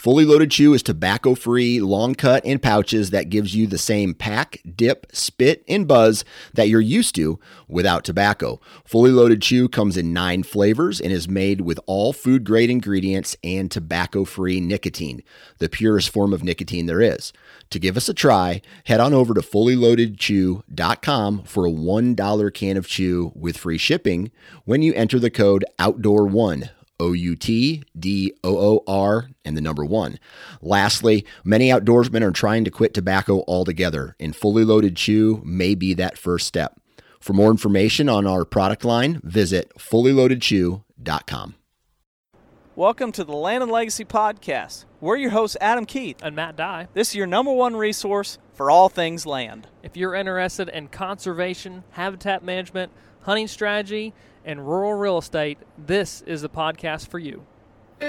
Fully Loaded Chew is tobacco-free, long cut in pouches that gives you the same pack, dip, spit, and buzz that you're used to without tobacco. Fully Loaded Chew comes in 9 flavors and is made with all food-grade ingredients and tobacco-free nicotine, the purest form of nicotine there is. To give us a try, head on over to fullyloadedchew.com for a $1 can of chew with free shipping when you enter the code OUTDOOR1. OUTDOOR and the number 1. Lastly, many outdoorsmen are trying to quit tobacco altogether, and Fully Loaded Chew may be that first step. For more information on our product line, visit fullyloadedchew.com. Welcome to the Land and Legacy Podcast. We're your hosts, Adam Keith and Matt Dye. This is your number one resource for all things land. If you're interested in conservation, habitat management, hunting strategy, and rural real estate, this is the podcast for you. All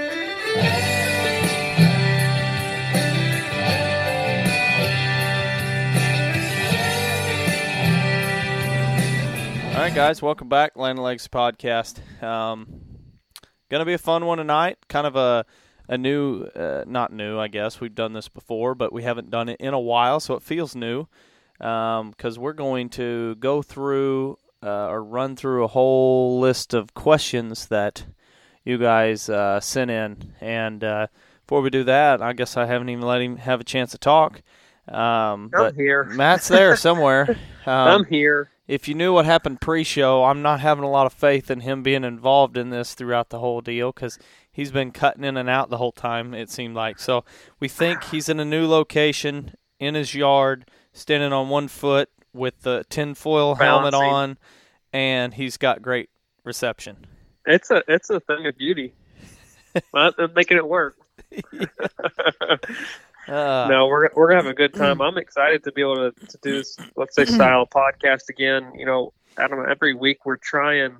right, guys, welcome back, Land and Legacy Podcast. Going to be a fun one tonight. Kind of a new, not new, I guess. We've done this before, but we haven't done it in a while, so it feels new because we're going to go through or run through a whole list of questions that you guys sent in. And before we do that, I guess I haven't even let him have a chance to talk. I'm here. Matt's there somewhere. I'm here. If you knew what happened pre-show, I'm not having a lot of faith in him being involved in this throughout the whole deal because he's been cutting in and out the whole time, it seemed like. So we think he's in a new location in his yard, standing on one foot with the tinfoil helmet on, and he's got great reception. It's a thing of beauty. I'm making it work. No, we're gonna have a good time. I'm excited to be able to do this, let's say, style podcast again. You know, Adam, every week we try and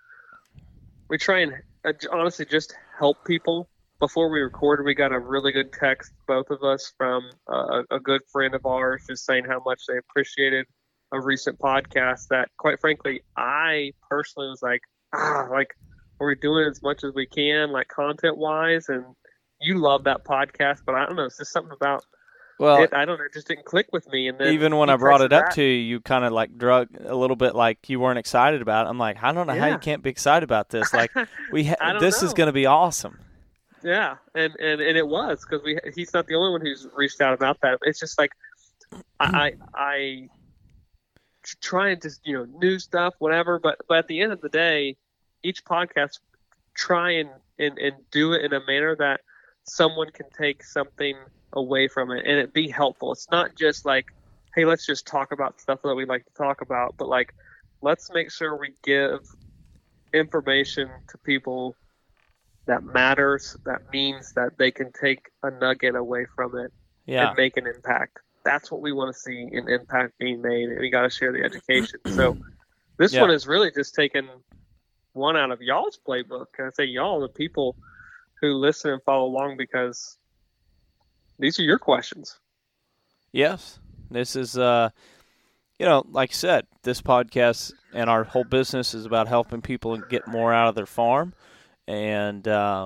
honestly just help people. Before we recorded, we got a really good text, both of us, from a good friend of ours, just saying how much they appreciated a recent podcast that, quite frankly, I personally was like, we're doing as much as we can, like content-wise, and you love that podcast, but I don't know, it's just something about it. I don't know, it just didn't click with me. And then even when I brought it up to you, you kind of like drug a little bit, like you weren't excited about it. I'm like, I don't know how you can't be excited about this. Like this is going to be awesome. Yeah, and it was, because he's not the only one who's reached out about that. It's just like I try and just, new stuff, whatever. But at the end of the day, each podcast try and do it in a manner that someone can take something away from it and it be helpful. It's not just like, hey, let's just talk about stuff that we like to talk about, but like, let's make sure we give information to people that matters, that means that they can take a nugget away from it and make an impact. That's what we want to see, an impact being made, and we got to share the education. So this one is really just taking one out of y'all's playbook. And I say y'all, the people who listen and follow along, because these are your questions. Yes. This is, like you said, this podcast and our whole business is about helping people get more out of their farm. And,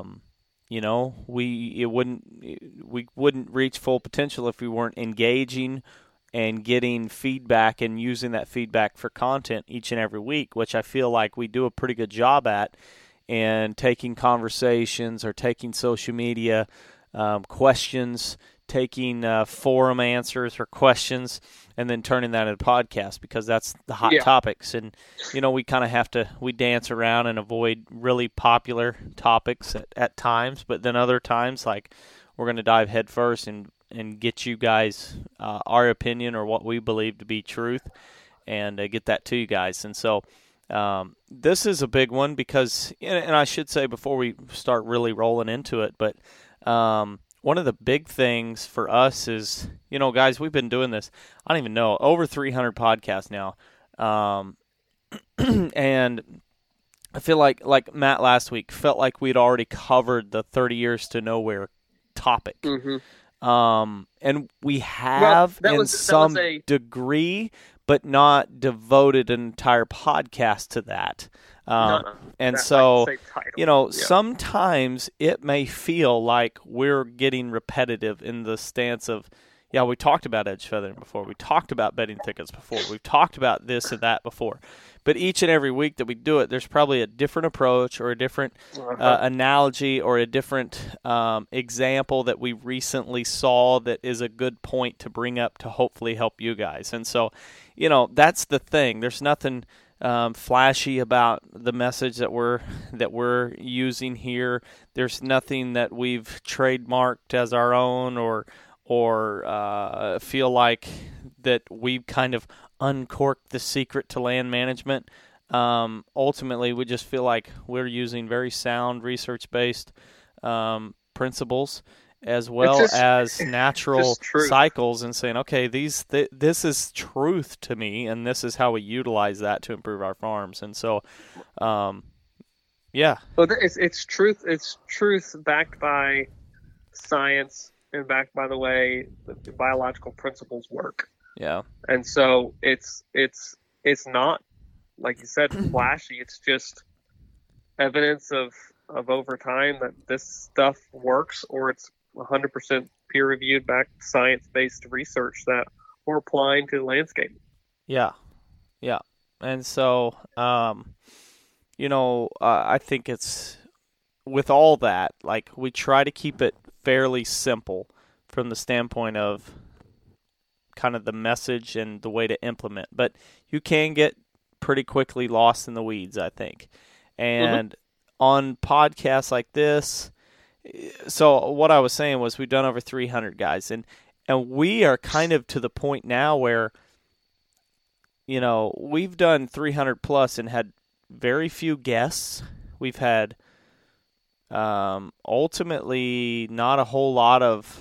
we wouldn't reach full potential if we weren't engaging and getting feedback and using that feedback for content each and every week, which I feel like we do a pretty good job at, and taking conversations or taking social media questions, taking forum answers or questions, and then turning that into a podcast, because that's the hot topics. And, we kind of we dance around and avoid really popular topics at times, but then other times, like, we're going to dive head first and get you guys our opinion or what we believe to be truth, and get that to you guys. And so this is a big one because, and I should say before we start really rolling into it, but one of the big things for us is, guys, we've been doing this, I don't even know, over 300 podcasts now. And I feel like Matt last week felt like we'd already covered the 30 years to nowhere topic. Mm-hmm. And we have some degree, but not devoted an entire podcast to that. And that, so, like, say, title. you know, Yeah. sometimes it may feel like we're getting repetitive in the stance of, yeah, we talked about edge feathering before. We talked about bedding thickets before. We've talked about this and that before. But each and every week that we do it, there's probably a different approach or a different analogy or a different example that we recently saw that is a good point to bring up to hopefully help you guys. And so, you know, that's the thing. There's nothing flashy about the message that we're using here. There's nothing that we've trademarked as our own or feel like that we've kind of uncorked the secret to land management. Ultimately, we just feel like we're using very sound research-based principles as well as natural cycles and saying, okay, this is truth to me, and this is how we utilize that to improve our farms. And so, yeah. Well, it's truth. It's truth backed by science and backed by the way the biological principles work. Yeah. And so it's not, like you said, flashy. It's just evidence of over time that this stuff works, or it's 100% peer-reviewed, back science-based research that we're applying to the landscape. Yeah. Yeah. And so, you know, I think it's, with all that, like, we try to keep it fairly simple from the standpoint of kind of the message and the way to implement. But you can get pretty quickly lost in the weeds, I think. And on podcasts like this, so what I was saying was we've done over 300 guys, and we are kind of to the point now where, you know, we've done 300 plus and had very few guests. We've had ultimately not a whole lot of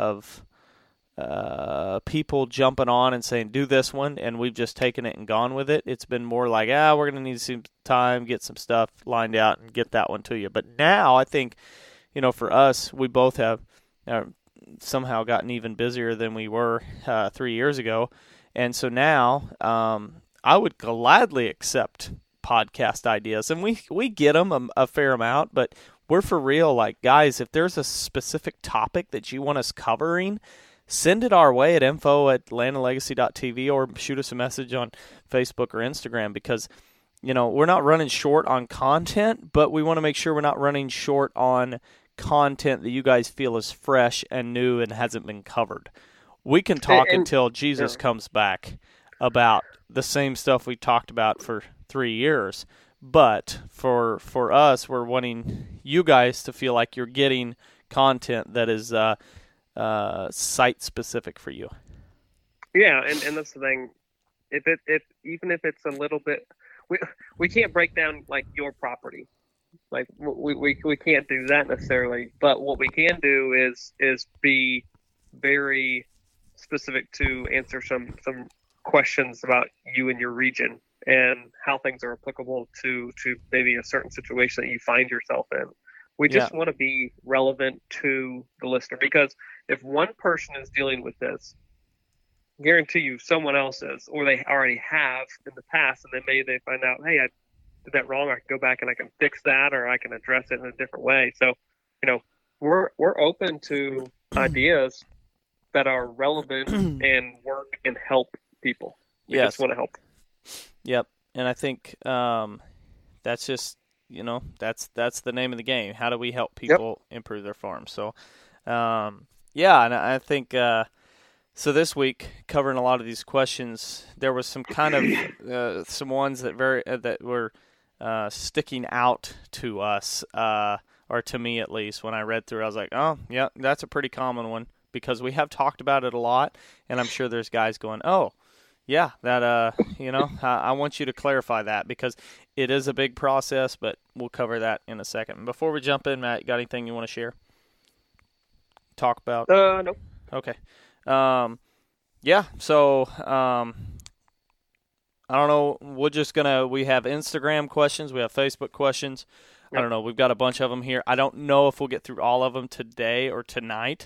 people jumping on and saying, do this one, and we've just taken it and gone with it. It's been more like, we're going to need some time, get some stuff lined out, and get that one to you. But now I think, you know, for us, we both have somehow gotten even busier than we were 3 years ago. And so now I would gladly accept podcast ideas. And we get them a fair amount, but we're for real. Like, guys, if there's a specific topic that you want us covering, send it our way at info@landandlegacy.tv or shoot us a message on Facebook or Instagram, because, you know, we're not running short on content, but we want to make sure we're not running short on content that you guys feel is fresh and new and hasn't been covered. We can talk until Jesus comes back about the same stuff we talked about for 3 years. But for us, we're wanting you guys to feel like you're getting content that is site-specific for you. Yeah, and that's the thing. Even if it's a little bit, we can't break down, like, your property. Like, we can't do that necessarily. But what we can do is be very specific to answer some questions about you and your region and how things are applicable to maybe a certain situation that you find yourself in. We just want to be relevant to the listener, because if one person is dealing with this, guarantee you someone else is, or they already have in the past, and then they find out, hey, I did that wrong. I can go back and I can fix that, or I can address it in a different way. So, you know, we're open to ideas that are relevant and work and help people. We just want to help. Yep. And I think that's just, you know, that's the name of the game. How do we help people improve their farms? So, and I think so this week, covering a lot of these questions, there was some kind of some ones that were sticking out to us, or to me at least. When I read through, I was like, oh, yeah, that's a pretty common one, because we have talked about it a lot, and I'm sure there's guys going, oh, yeah, that, you know, I want you to clarify that, because it is a big process, but we'll cover that in a second. Before we jump in, Matt, you got anything you want to share? Talk about? No. Okay. So, I don't know. We have Instagram questions. We have Facebook questions. Yep. I don't know. We've got a bunch of them here. I don't know if we'll get through all of them today or tonight,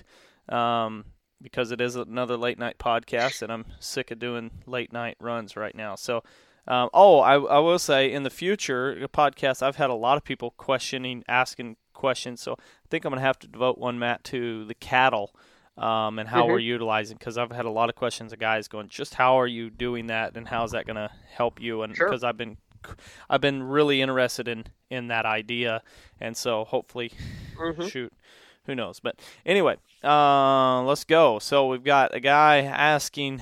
because it is another late night podcast, and I'm sick of doing late night runs right now. So, I will say in the future, a podcast, I've had a lot of people asking questions. So I think I'm going to have to devote one, Matt, to the cattle and how we're utilizing, because I've had a lot of questions of guys going, just how are you doing that and how is that going to help you? And because I've been really interested in that idea. And so hopefully, who knows? But anyway, let's go. So we've got a guy asking,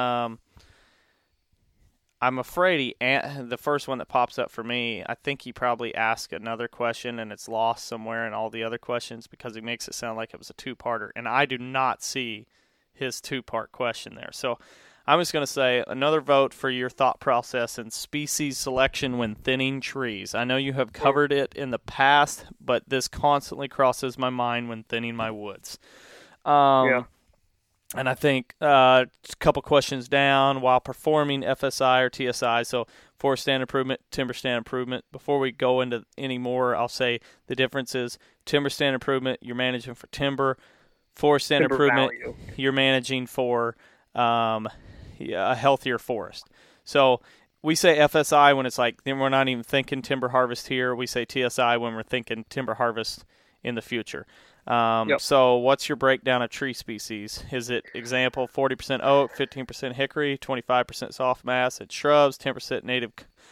I'm afraid the first one that pops up for me, I think he probably asked another question and it's lost somewhere in all the other questions because he makes it sound like it was a two-parter. And I do not see his two-part question there. So I'm just going to say another vote for your thought process in species selection when thinning trees. I know you have covered it in the past, but this constantly crosses my mind when thinning my woods. And I think a couple questions down, while performing FSI or TSI, so forest stand improvement, timber stand improvement. Before we go into any more, I'll say the difference is timber stand improvement, you're managing for timber. Forest stand improvement, you're managing for a healthier forest. So we say FSI when it's like, then we're not even thinking timber harvest here. We say TSI when we're thinking timber harvest in the future. So what's your breakdown of tree species? Is it, example, 40% oak, 15% hickory, 25% softmass and shrubs, 10% native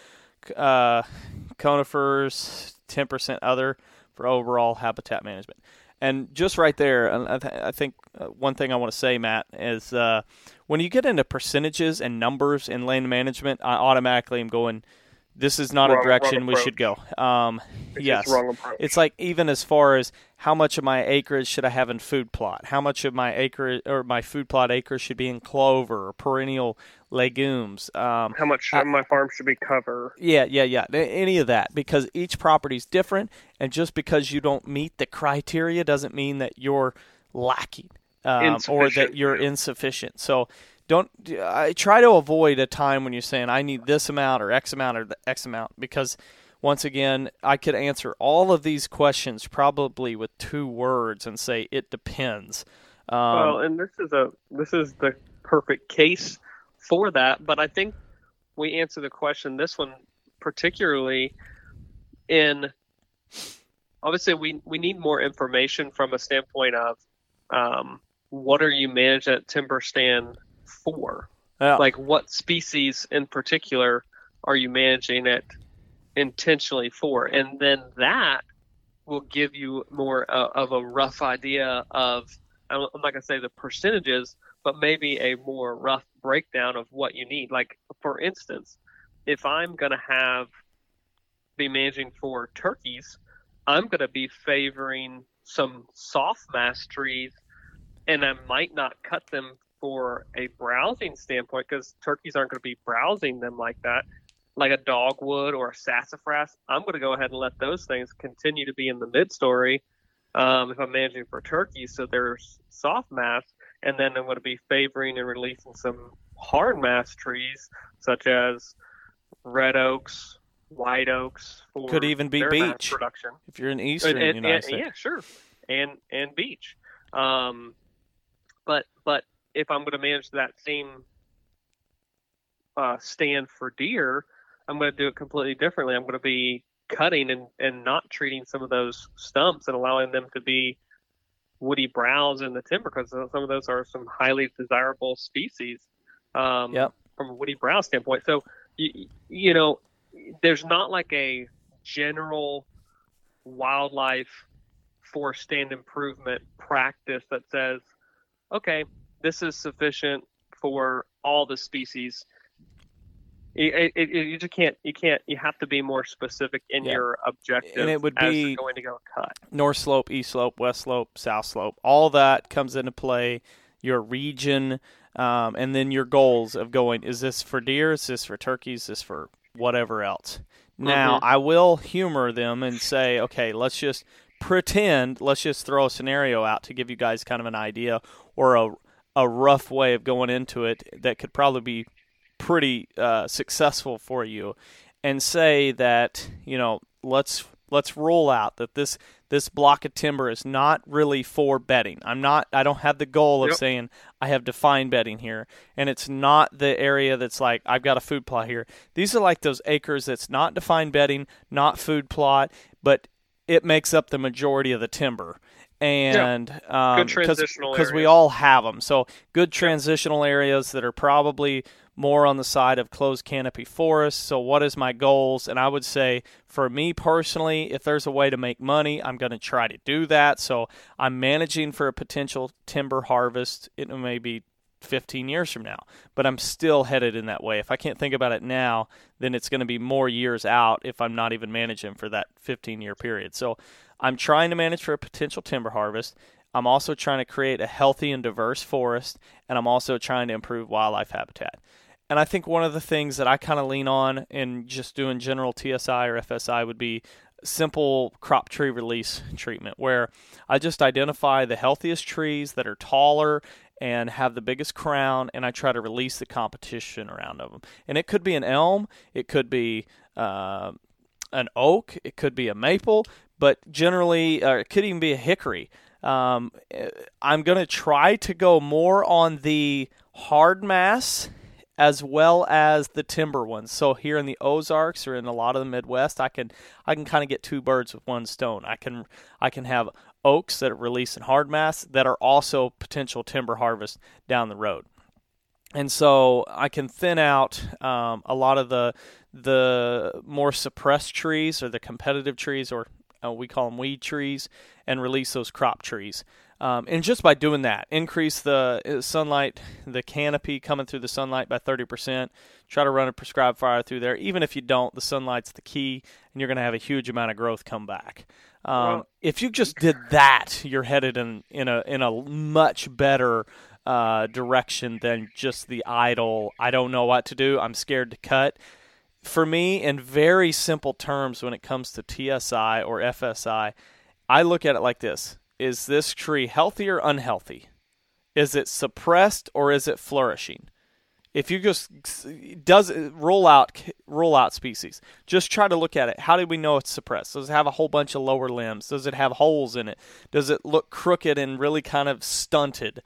conifers, 10% other for overall habitat management? And just right there, I think one thing I want to say, Matt, is when you get into percentages and numbers in land management, I automatically am going, this is not a direction we should go. Yes. It's like even as far as how much of my acreage should I have in food plot? How much of my acre or my food plot acres should be in clover or perennial legumes? How much of my farm should be cover? Yeah. Any of that, because each property is different, and just because you don't meet the criteria doesn't mean that you're lacking or that you're insufficient. So I try to avoid a time when you're saying I need this amount or X amount, because once again, I could answer all of these questions probably with 2 words and say it depends. Well, and this is the perfect case for that. But I think we answer the question, this one particularly, in obviously we need more information from a standpoint of what are you managing at timber stand for? Yeah. Like what species in particular are you managing it intentionally for? And then that will give you more of a rough idea of, I'm not going to say the percentages, but maybe a more rough breakdown of what you need. Like, for instance, if I'm going to be managing for turkeys, I'm going to be favoring some soft mass trees, and I might not cut them for a browsing standpoint, because turkeys aren't going to be browsing them like that, like a dogwood or a sassafras. I'm going to go ahead and let those things continue to be in the mid-story if I'm managing for turkeys, so there's soft mass, and then I'm going to be favoring and releasing some hard mass trees, such as red oaks, white oaks, for could even be beech production. If you're in eastern United States. Yeah, sure, and beech. But if I'm going to manage that same stand for deer, I'm going to do it completely differently. I'm going to be cutting and not treating some of those stumps and allowing them to be woody browse in the timber, because some of those are some highly desirable species from a woody browse standpoint. So, you know, there's not like a general wildlife forest stand improvement practice that says, okay, this is sufficient for all the species. You just can't. You have to be more specific in your objective. And it would be going to go cut. North slope, east slope, west slope, south slope. All that comes into play. Your region, and then your goals of going, is this for deer? Is this for turkeys? Is this for whatever else? Now, I will humor them and say, okay, let's just pretend, let's just throw a scenario out to give you guys kind of an idea, or a rough way of going into it that could probably be pretty successful for you, and say that, you know, let's let's rule out that this block of timber is not really for bedding. I don't have the goal of saying I have defined bedding here, and it's not the area that's like I've got a food plot here. These are like those acres that's not defined bedding, not food plot, but it makes up the majority of the timber. And good transitional because we all have them. So good transitional areas that are probably more on the side of closed canopy forests. So what is my goals? And I would say for me personally, if there's a way to make money, I'm going to try to do that. So I'm managing for a potential timber harvest. It may be 15 years from now, but I'm still headed in that way. If I can't think about it now, then it's going to be more years out if I'm not even managing for that 15-year period. So I'm trying to manage for a potential timber harvest. I'm also trying to create a healthy and diverse forest, and I'm also trying to improve wildlife habitat. And I think one of the things that I kind of lean on in just doing general TSI or FSI would be simple crop tree release treatment, where I just identify the healthiest trees that are taller and have the biggest crown, and I try to release the competition around them. And it could be an elm, it could be an oak, it could be a maple, but generally it could even be a hickory. I'm going to try to go more on the hard mass as well as the timber ones. So here in the Ozarks or in a lot of the Midwest, I can kind of get two birds with one stone. I can have oaks that are releasing hard mass that are also potential timber harvest down the road. And so I can thin out a lot of the more suppressed trees or the competitive trees, or we call them weed trees, and release those crop trees. And just by doing that, increase the sunlight, the canopy coming through the sunlight by 30%. Try to run a prescribed fire through there. Even if you don't, the sunlight's the key, and you're going to have a huge amount of growth come back. If you just did that, you're headed in a much better direction than just the idle, I don't know what to do, I'm scared to cut. For me, in very simple terms, when it comes to TSI or FSI, I look at it like this. Is this tree healthy or unhealthy? Is it suppressed or is it flourishing? If you just roll out species, just try to look at it. How do we know it's suppressed? Does it have a whole bunch of lower limbs? Does it have holes in it? Does it look crooked and really kind of stunted?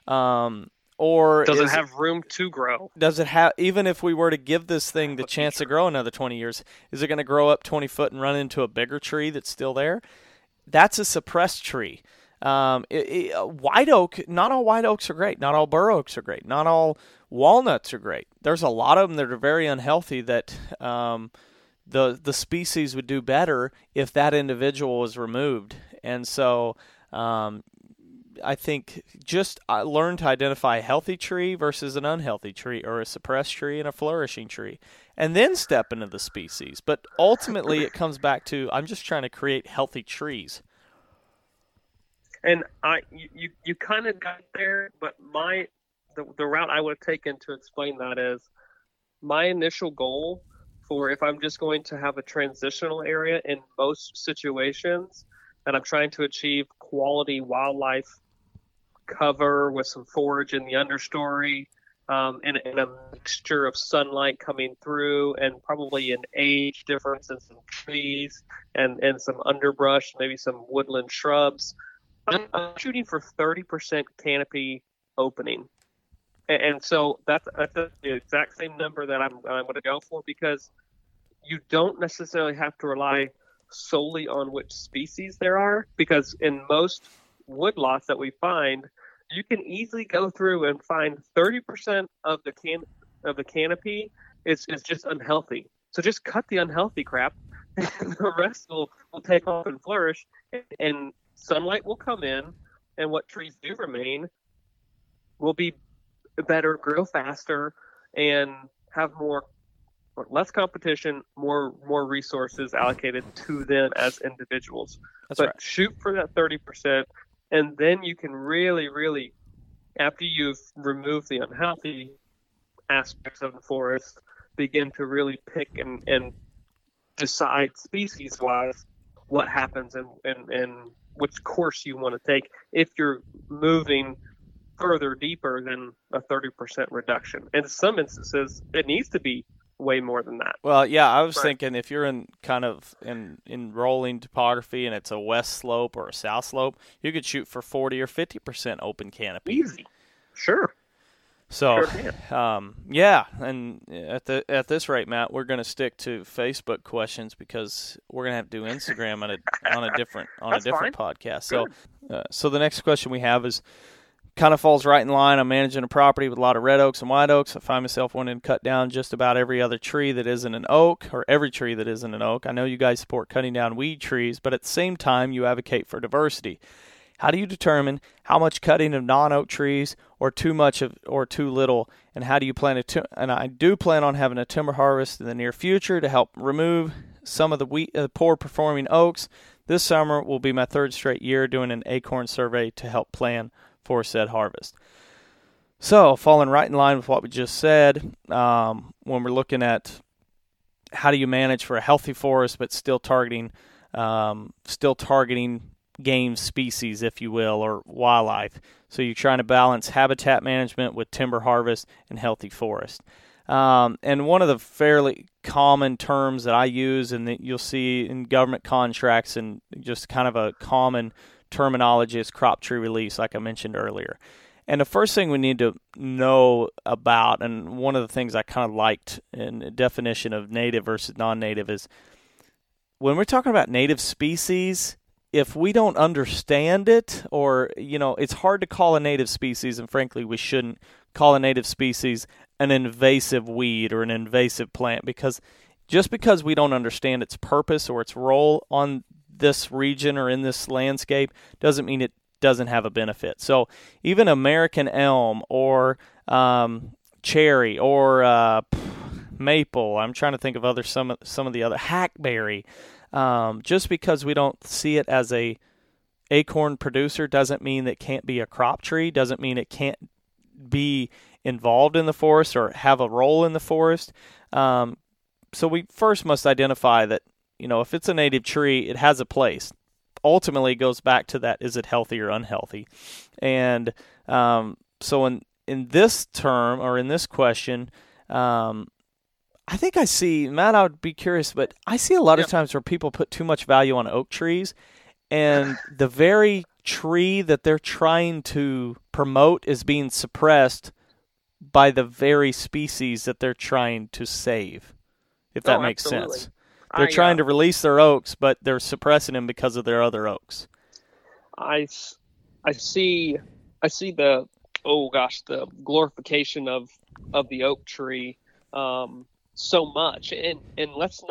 Or does it have room to grow? Does it have, even if we were to give this thing the chance to grow another 20 years, is it going to grow up 20 foot and run into a bigger tree that's still there? That's a suppressed tree. White oak, not all white oaks are great. Not all bur oaks are great. Not all walnuts are great. There's a lot of them that are very unhealthy that the species would do better if that individual was removed. And so I think just learn to identify a healthy tree versus an unhealthy tree, or a suppressed tree and a flourishing tree, and then step into the species. But ultimately it comes back to, I'm just trying to create healthy trees. And you kind of got there, but the route I would have taken to explain that is, my initial goal for if I'm just going to have a transitional area in most situations, and I'm trying to achieve quality wildlife cover with some forage in the understory, and a mixture of sunlight coming through, and probably an age difference in some trees and some underbrush, maybe some woodland shrubs. I'm shooting for 30% canopy opening. And so that's the exact same number that I'm going to go for, because you don't necessarily have to rely solely on which species there are, because in most woodlots that we find, you can easily go through and find 30% of the canopy is just unhealthy. So just cut the unhealthy crap, and the rest will take off and flourish, and sunlight will come in, and what trees do will be better, grow faster, and have less competition, more resources allocated to them as individuals. That's but right. Shoot for that 30%, and then you can really, really, after you've removed the unhealthy aspects of the forest, begin to really pick and decide species-wise what happens and which course you want to take if you're moving further deeper than a 30% reduction. In some instances, it needs to be way more than that. Well, yeah, I was thinking if you're in kind of in rolling topography and it's a west slope or a south slope, you could shoot for 40 or 50% open canopy. Easy. Sure. So, Sure yeah, and at this rate, Matt, we're going to stick to Facebook questions because we're going to have to do Instagram on a different podcast. So the next question we have is kind of falls right in line. I'm managing a property with a lot of red oaks and white oaks. I find myself wanting to cut down just about every other tree that isn't an oak, or every tree that isn't an oak. I know you guys support cutting down weed trees, but at the same time, you advocate for diversity. How do you determine how much cutting of non-oak trees, or too much of, or too little, and how do you plan to? And I do plan on having a timber harvest in the near future to help remove some of the poor performing oaks. This summer will be my third straight year doing an acorn survey to help plan for said harvest. So, falling right in line with what we just said, when we're looking at how do you manage for a healthy forest, but still targeting game species, if you will, or wildlife. So you're trying to balance habitat management with timber harvest and healthy forest. And one of the fairly common terms that I use and that you'll see in government contracts and just kind of a common terminology is crop tree release, like I mentioned earlier. And the first thing we need to know about, and one of the things I kind of liked in the definition of native versus non-native, is when we're talking about native species, if we don't understand it, or, it's hard to call a native species, and frankly, we shouldn't call a native species an invasive weed or an invasive plant, because just because we don't understand its purpose or its role on this region or in this landscape doesn't mean it doesn't have a benefit. So even American elm or cherry or maple, I'm trying to think of some of the other, hackberry, just because we don't see it as a acorn producer doesn't mean that it can't be a crop tree, doesn't mean it can't be involved in the forest or have a role in the forest. So we first must identify that, if it's a native tree, it has a place. Ultimately, it goes back to that, is it healthy or unhealthy? And so in this term, or in this question, I think I see, Matt, I would be curious, but I see a lot of times where people put too much value on oak trees, and the very tree that they're trying to promote is being suppressed by the very species that they're trying to save, if that makes sense. They're trying to release their oaks, but they're suppressing them because of their other oaks. I see the glorification of the oak tree so much, and let's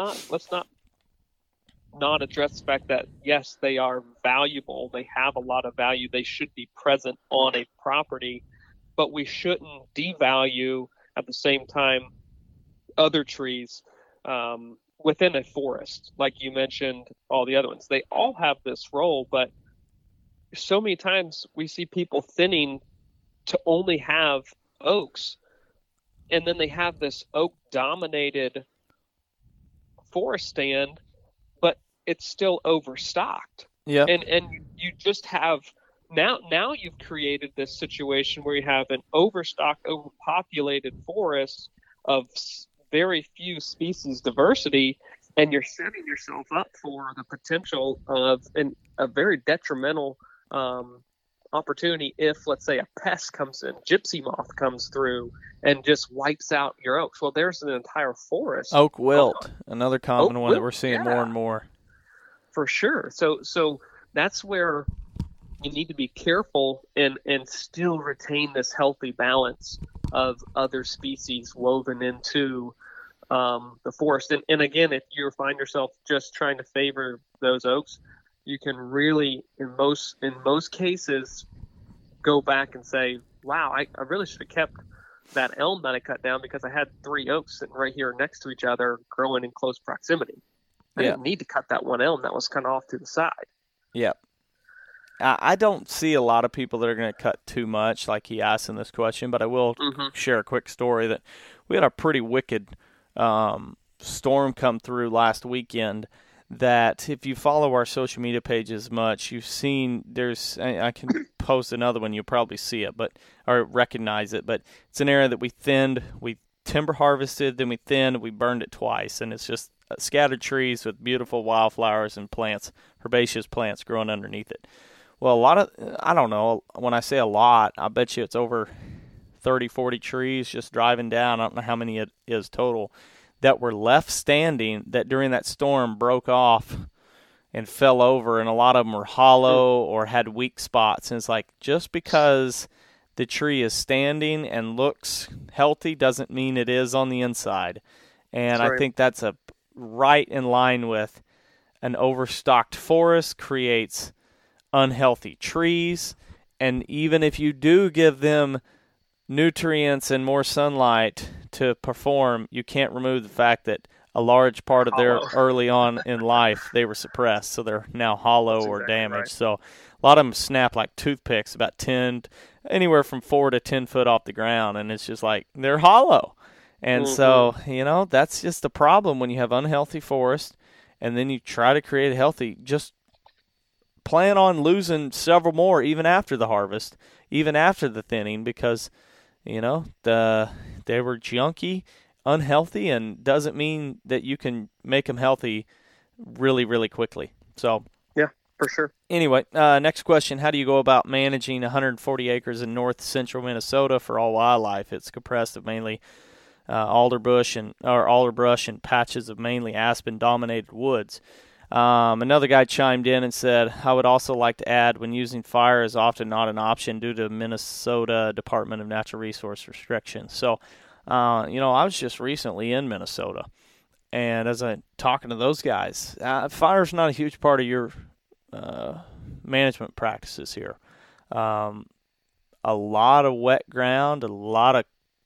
not address the fact that yes, they are valuable, they have a lot of value, they should be present on a property, but we shouldn't devalue at the same time other trees within a forest. Like you mentioned, all the other ones, they all have this role, but so many times we see people thinning to only have oaks, and then they have this oak dominated forest stand, but it's still overstocked. Yeah. And you just have now you've created this situation where you have an overstocked, overpopulated forest of very few species diversity, and you're setting yourself up for the potential of a very detrimental opportunity if, let's say, a pest comes in, gypsy moth comes through and just wipes out your oaks. Well, there's an entire forest. Oak wilt, another common one that we're seeing more and more. For sure. So that's where you need to be careful and still retain this healthy balance of other species woven into the forest. And again, if you find yourself just trying to favor those oaks, you can really, in most cases, go back and say, wow, I really should have kept that elm that I cut down because I had 3 oaks sitting right here next to each other growing in close proximity. I didn't need to cut that one elm that was kind of off to the side. Yeah. I don't see a lot of people that are going to cut too much, like he asked in this question, but I will share a quick story that we had a pretty wicked storm come through last weekend that if you follow our social media pages much, you've seen I can post another one, you'll probably see it, or recognize it, but it's an area that we thinned. We timber harvested, then we thinned, we burned it twice, and it's just scattered trees with beautiful wildflowers and plants, herbaceous plants growing underneath it. Well, a lot of, I don't know, when I say a lot, I bet you it's over 30, 40 trees just driving down. I don't know how many it is total that were left standing that during that storm broke off and fell over, and a lot of them were hollow or had weak spots. And it's like, just because the tree is standing and looks healthy doesn't mean it is on the inside. And I think that's right in line with an overstocked forest creates unhealthy trees. And even if you do give them nutrients and more sunlight to perform, you can't remove the fact that a large part of their early on in life, they were suppressed, so they're now hollow or damaged. Right. So a lot of them snap like toothpicks, about 10, anywhere from 4 to 10 foot off the ground, and it's just like they're hollow. And so, that's just the problem when you have unhealthy forest, and then you try to create a healthy, just plan on losing several more even after the harvest, even after the thinning, because, they were junky, unhealthy, and doesn't mean that you can make them healthy really, really quickly. So, yeah, for sure. Anyway, next question: how do you go about managing 140 acres in north central Minnesota for all wildlife? It's compressed of mainly alderbrush and patches of mainly aspen-dominated woods. Another guy chimed in and said, I would also like to add, when using fire is often not an option due to Minnesota Department of Natural Resource restrictions. So, I was just recently in Minnesota, and as I'm talking to those guys, fire's not a huge part of your management practices here. A lot of wet ground, a lot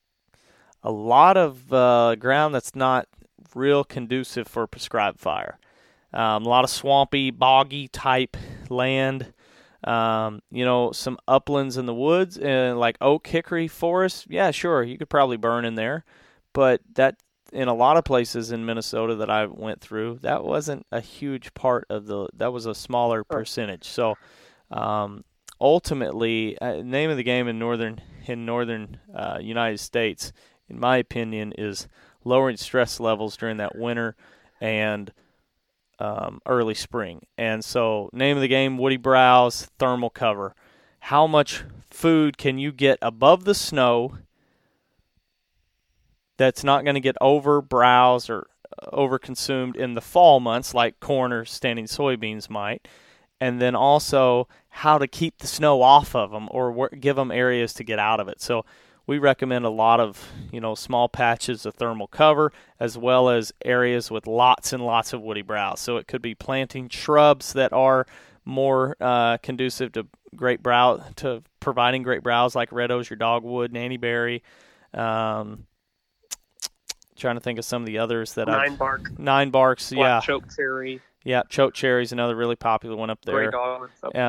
of ground that's not real conducive for prescribed fire. A lot of swampy, boggy type land. Some uplands in the woods, and like oak, hickory forest. Yeah, sure, you could probably burn in there, but that in a lot of places in Minnesota that I went through, that wasn't a huge part of that was a smaller percentage. So, ultimately, name of the game in northern United States, in my opinion, is lowering stress levels during that winter and early spring. And so, name of the game, woody browse, thermal cover. How much food can you get above the snow that's not going to get over-browsed or over-consumed in the fall months like corn or standing soybeans might? And then also how to keep the snow off of them or give them areas to get out of it. So we recommend a lot of, small patches of thermal cover, as well as areas with lots and lots of woody browse. So it could be planting shrubs that are more conducive to providing great browse, like red osier dogwood, nannyberry. Trying to think of some of the others that Nine barks, yeah. Chokecherry. Yeah, chokecherry's another really popular one up there. Gray dog.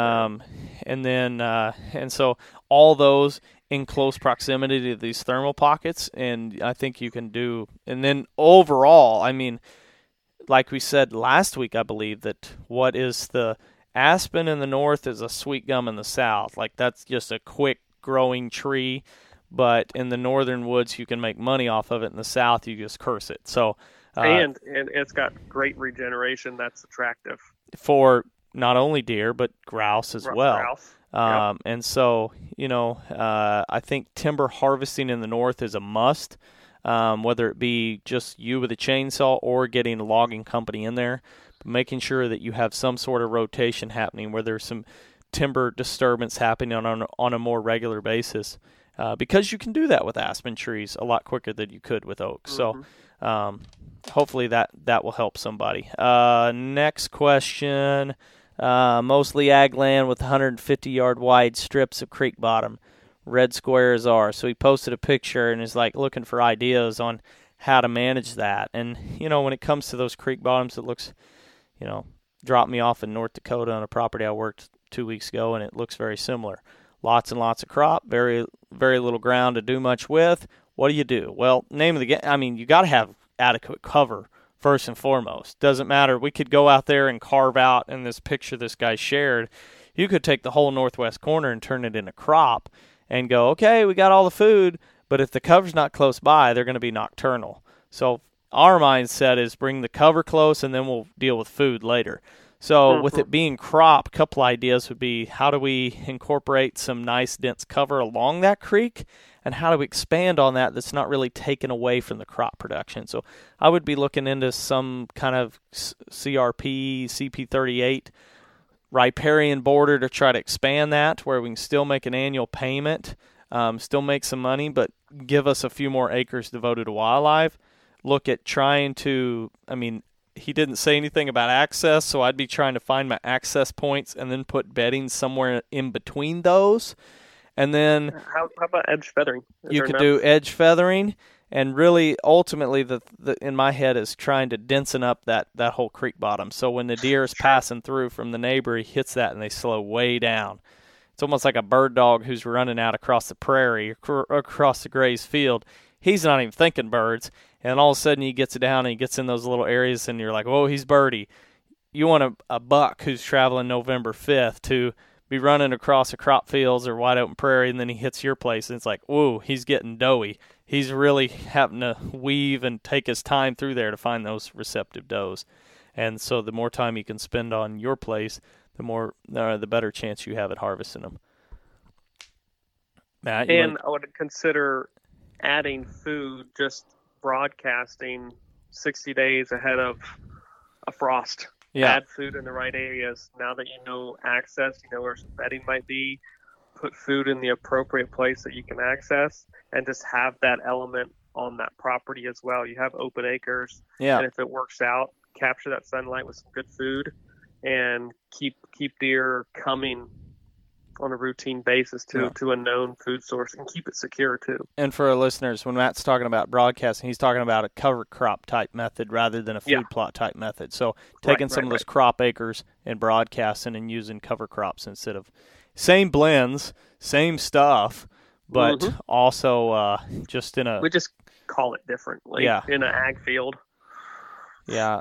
And so all those in close proximity to these thermal pockets, and I think you can do. And then overall, I mean, like we said last week, I believe that what is the aspen in the north is a sweet gum in the south. Like that's just a quick growing tree, but in the northern woods you can make money off of it. In the south, you just curse it. So. And it's got great regeneration that's attractive for not only deer but grouse as well. Grouse. Yep. And so, I think timber harvesting in the north is a must, whether it be just you with a chainsaw or getting a logging company in there, making sure that you have some sort of rotation happening where there's some timber disturbance happening on a more regular basis, because you can do that with aspen trees a lot quicker than you could with oak. Mm-hmm. So hopefully that will help somebody. Next question. Mostly ag land with 150-yard wide strips of creek bottom. Red squares are. So he posted a picture and is like looking for ideas on how to manage that. And, when it comes to those creek bottoms, it looks, dropped me off in North Dakota on a property I worked 2 weeks ago, and it looks very similar. Lots and lots of crop, very, very little ground to do much with. What do? Well, name of the game, I mean, you got to have adequate cover first and foremost. Doesn't matter. We could go out there and carve out in this picture this guy shared. You could take the whole northwest corner and turn it into crop and go, okay, we got all the food, But if the cover's not close by, they're going to be nocturnal. So our mindset is bring the cover close, and then we'll deal with food later. So with it being crop, a couple ideas would be, how do we incorporate some nice dense cover along that creek, and how do we expand on that that's not really taken away from the crop production? So I would be looking into some kind of CRP, CP38 riparian border to try to expand that, where we can still make an annual payment, still make some money, but give us a few more acres devoted to wildlife. Look at trying to, he didn't say anything about access, so I'd be trying to find my access points and then put bedding somewhere in between those. And then how about edge feathering? You could do edge feathering, and really ultimately the in my head is trying to densen up that whole creek bottom. So when the deer is passing through from the neighbor, he hits that and they slow way down. It's almost like a bird dog who's running out across the prairie, across the grazed field. He's not even thinking birds, and all of a sudden he gets it down and he gets in those little areas, and you're like, whoa, he's birdie. You want a buck who's traveling November 5th to be running across the crop fields or wide open prairie, and then he hits your place, and it's like, whoa, he's getting doughy. He's really having to weave and take his time through there to find those receptive does. And so the more time you can spend on your place, the better chance you have at harvesting them. Matt, I would consider adding food, just broadcasting 60 days ahead of a frost. Yeah. Add food in the right areas. Now that you know access, you know where some bedding might be, put food in the appropriate place that you can access, and just have that element on that property as well. You have open acres, and if it works out, capture that sunlight with some good food, and keep deer coming on a routine basis to a known food source, and keep it secure too. And for our listeners, when Matt's talking about broadcasting, he's talking about a cover crop type method rather than a food plot type method. So taking some of those crop acres and broadcasting and using cover crops instead of same blends, same stuff, but also just in a... We just call it differently in an ag field. Yeah.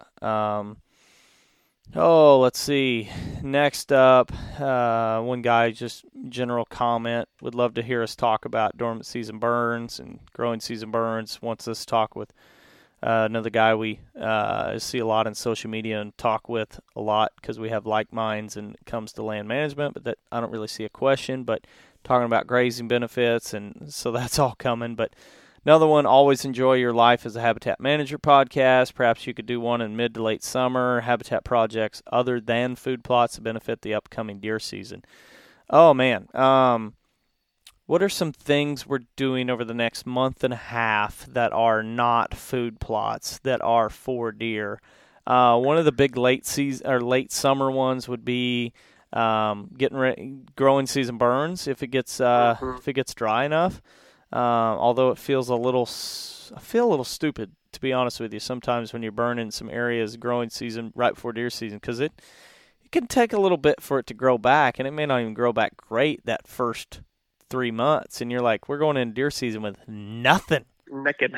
Let's see. Next up, one guy, just general comment, would love to hear us talk about dormant season burns and growing season burns. Wants us to talk with another guy we see a lot on social media and talk with a lot because we have like minds when it comes to land management, but that I don't really see a question, but talking about grazing benefits, and so that's all coming. But another one, always enjoy your life as a Habitat Manager podcast. Perhaps you could do one in mid to late summer, habitat projects other than food plots to benefit the upcoming deer season. Oh, man. What are some things we're doing over the next month and a half that are not food plots, that are for deer? One of the big late season or late summer ones would be growing season burns if it gets dry enough. Although it feels I feel a little stupid, to be honest with you, sometimes when you're burning some areas growing season right before deer season, because it can take a little bit for it to grow back, and it may not even grow back great that first 3 months, and you're like, we're going into deer season with nothing. Naked.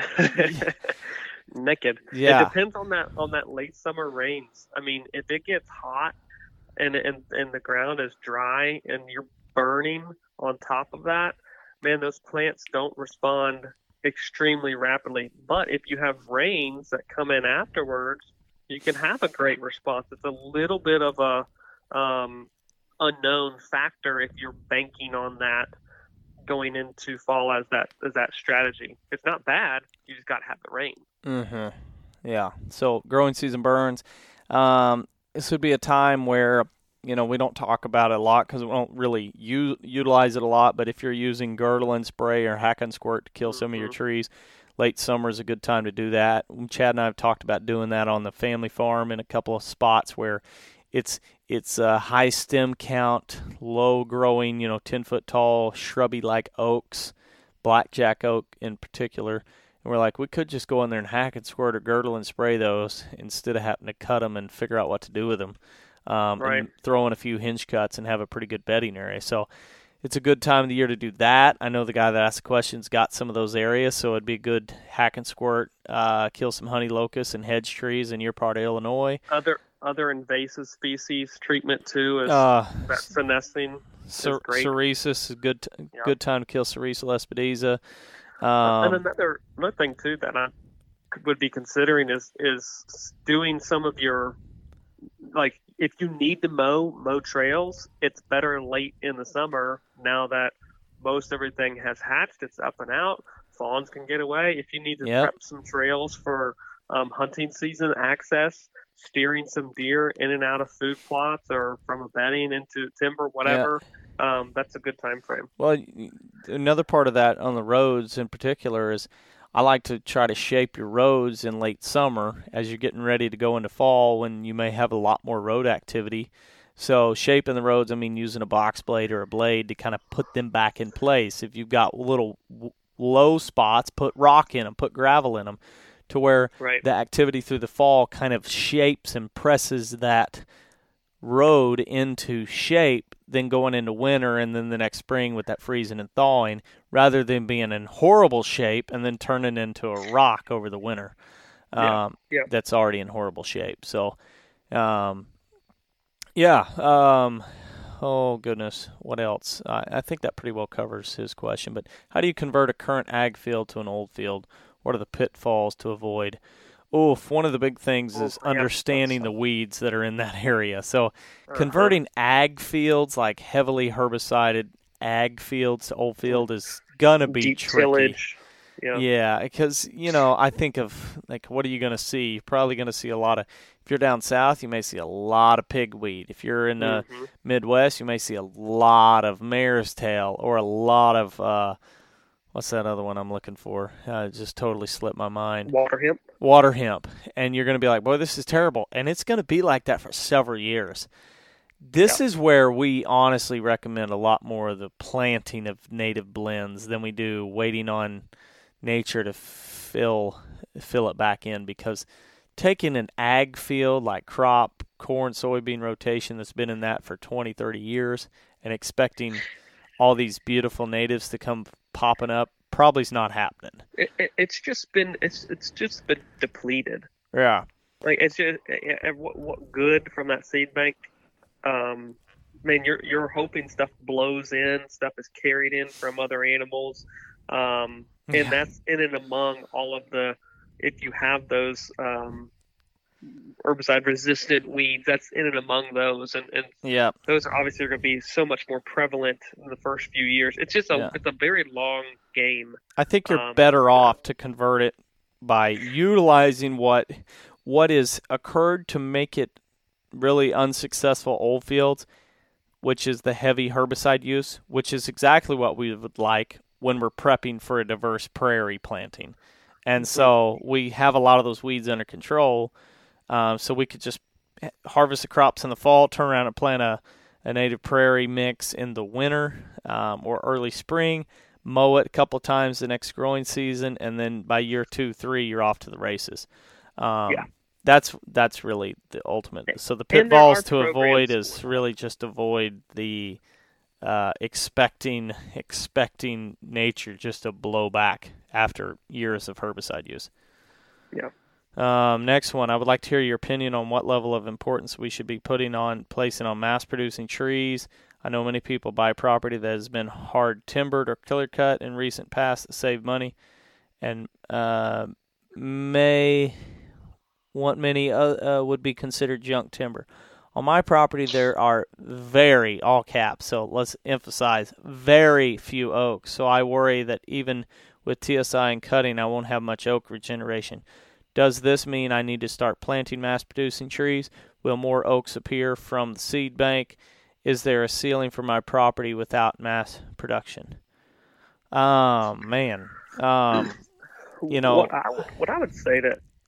Yeah. It depends on that late summer rains. I mean, if it gets hot and the ground is dry and you're burning on top of that, man, those plants don't respond extremely rapidly. But if you have rains that come in afterwards, you can have a great response. It's a little bit of a unknown factor if you're banking on that going into fall as that strategy. It's not bad. You just got to have the rain. Mm-hmm. Yeah. So growing season burns. This would be a time where, we don't talk about it a lot because we don't really utilize it a lot. But if you're using girdle and spray or hack and squirt to kill some of your trees, late summer is a good time to do that. Chad and I have talked about doing that on the family farm in a couple of spots where it's a high stem count, low growing, 10-foot tall, shrubby like oaks, blackjack oak in particular. And we're like, we could just go in there and hack and squirt or girdle and spray those instead of having to cut them and figure out what to do with them. And throw in a few hinge cuts and have a pretty good bedding area. So it's a good time of the year to do that. I know the guy that asked the questions got some of those areas, so it'd be a good hack and squirt, kill some honey locusts and hedge trees in your part of Illinois. Other invasive species treatment too is that senescing. Ceresus is good time to kill Cerisa lespedeza. And another thing too that I would be considering is doing some of your, like, if you need to mow trails, it's better late in the summer now that most everything has hatched, it's up and out, fawns can get away. If you need to prep some trails for hunting season access, steering some deer in and out of food plots or from a bedding into timber, whatever, that's a good time frame. Well, another part of that on the roads in particular is I like to try to shape your roads in late summer as you're getting ready to go into fall when you may have a lot more road activity. So shaping the roads, I mean using a box blade or a blade to kind of put them back in place. If you've got little low spots, put rock in them, put gravel in them, to where the activity through the fall kind of shapes and presses that road into shape, then going into winter and then the next spring with that freezing and thawing, rather than being in horrible shape and then turning into a rock over the winter that's already in horrible shape. So, oh, goodness, what else? I think that pretty well covers his question, but how do you convert a current ag field to an old field? What are the pitfalls to avoid? One of the big things is understanding the weeds that are in that area. So converting ag fields, like heavily herbicided ag fields to old field, is going to be deep tricky. Tillage. Yeah, because, I think of, like, what are you going to see? You're probably going to see a lot of, if you're down south, you may see a lot of pigweed. If you're in the Midwest, you may see a lot of mare's tail or a lot of, what's that other one I'm looking for? It just totally slipped my mind. Water hemp. And you're going to be like, boy, this is terrible. And it's going to be like that for several years. This is where we honestly recommend a lot more of the planting of native blends than we do waiting on nature to fill it back in, because taking an ag field like crop, corn, soybean rotation that's been in that for 20, 30 years and expecting all these beautiful natives to come popping up probably is not happening. It's just been depleted. Yeah. Like, it's just what good from that seed bank. Man, you're hoping stuff blows in, stuff is carried in from other animals, and that's in and among all of the. If you have those herbicide resistant weeds, that's in and among those, and those are obviously going to be so much more prevalent in the first few years. It's just it's a very long game. I think you're better off to convert it by utilizing what has occurred to make it really unsuccessful old fields, which is the heavy herbicide use, which is exactly what we would like when we're prepping for a diverse prairie planting. And so we have a lot of those weeds under control, so we could just harvest the crops in the fall, turn around and plant a native prairie mix in the winter or early spring, mow it a couple times the next growing season, and then by year 2, 3, you're off to the races. That's really the ultimate. So the pitfalls to avoid is really just avoid the expecting nature just to blow back after years of herbicide use. Yeah. Next one, I would like to hear your opinion on what level of importance we should be placing on mass-producing trees. I know many people buy property that has been hard timbered or clear cut in recent past to save money, and many would be considered junk timber. On my property, there are all caps, so let's emphasize, very few oaks. So I worry that even with TSI and cutting, I won't have much oak regeneration. Does this mean I need to start planting mass-producing trees? Will more oaks appear from the seed bank? Is there a ceiling for my property without mass production? Man. What I would say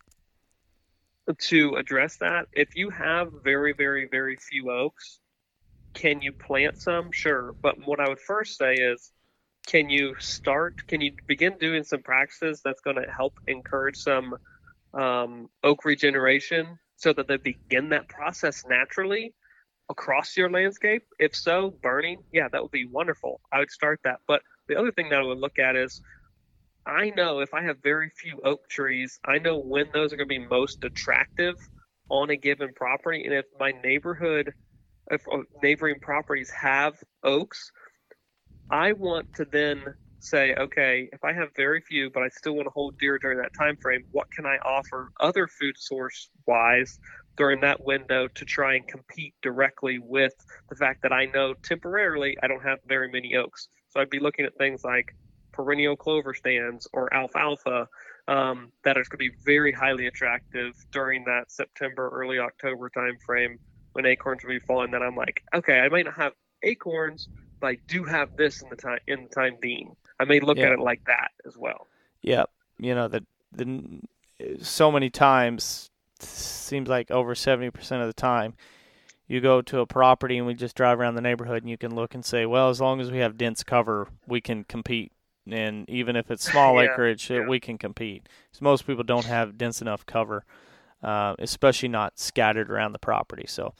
to address that, if you have very, very, very few oaks, can you plant some? Sure. But what I would first say is, can you begin doing some practices that's going to help encourage some oak regeneration so that they begin that process naturally across your landscape? If so, burning, that would be wonderful. I would start that. But the other thing that I would look at is, I know if I have very few oak trees, I know when those are going to be most attractive on a given property. And if neighboring properties have oaks, I want to then say, okay, if I have very few, but I still want to hold deer during that time frame, what can I offer other food source wise during that window to try and compete directly with the fact that I know temporarily I don't have very many oaks. So I'd be looking at things like perennial clover stands or alfalfa that is going to be very highly attractive during that September, early October time frame when acorns will be falling. Then I'm like, okay, I might not have acorns, but I do have this in the time being. I may look at it like that as well. Yeah, the so many times, seems like over 70% of the time, you go to a property and we just drive around the neighborhood and you can look and say, well, as long as we have dense cover, we can compete. And even if it's small acreage, we can compete. Because most people don't have dense enough cover, especially not scattered around the property. So,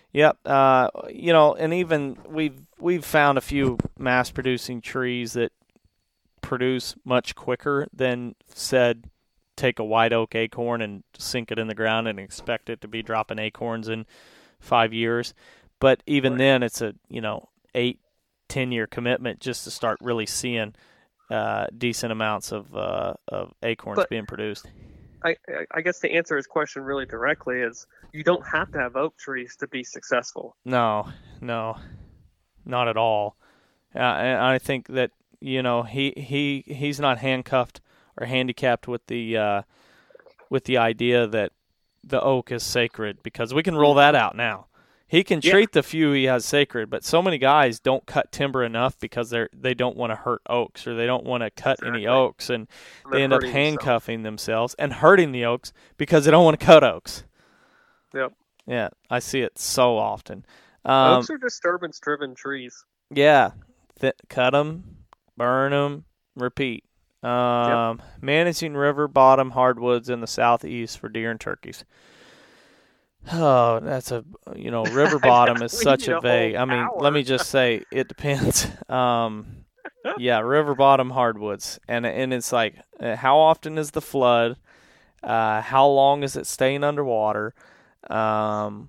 and even we've found a few mass-producing trees that produce much quicker than said take a white oak acorn and sink it in the ground and expect it to be dropping acorns in 5 years. But even then, it's a 8-10 year commitment just to start really seeing decent amounts of acorns being produced. I guess to answer his question really directly is you don't have to have oak trees to be successful. No, not at all. And I think that he's not handcuffed or handicapped with the idea that the oak is sacred, because we can roll that out now. He can treat the few he has sacred, but so many guys don't cut timber enough because they don't want to hurt oaks, or they don't want to cut any oaks, and they end up handcuffing themselves and hurting the oaks because they don't want to cut oaks. Yep. Yeah, I see it so often. Oaks are disturbance-driven trees. Yeah, cut them, burn them, repeat. Managing river bottom hardwoods in the southeast for deer and turkeys. Oh, that's river bottom is such a vague. I mean, let me just say, it depends. River bottom hardwoods, and it's like, how often is the flood? How long is it staying underwater? I'm